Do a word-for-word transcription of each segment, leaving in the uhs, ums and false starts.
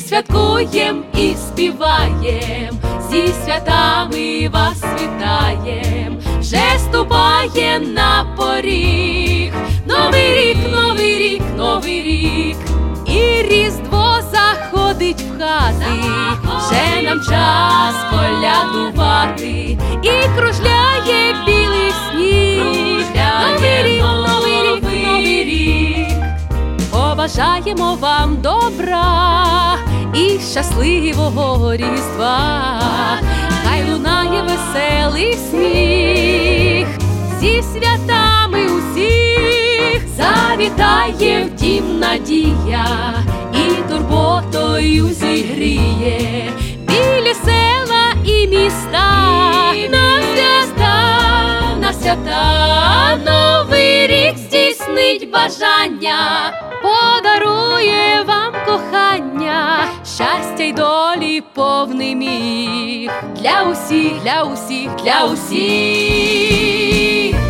святкуєм і співаєм, зі святами вас вітаєм, вже ступає на поріг. Новий рік, новий рік, новий рік, і Різдво заходить в хати, вже нам час колядувати, і кружляє білий сніг. Новий рік, новий рік, новий рік, побажаємо вам добра і щасливого Різдва. Хай лунає веселий сміх, зі святами усіх завітає в дім надія, і турботою зігріє білі села і міста. На свята, на свята, новий рік здійснить бажання, подарує вам кохання, щастя й долі повний міг. Для усіх, для усіх, для усіх.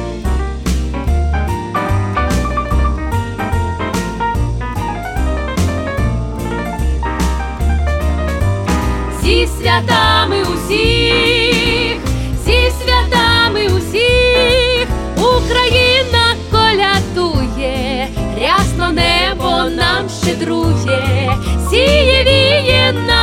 Зі святами усіх, зі святами усіх, Україна колядує, рясно небо нам щедрує, сіє віє на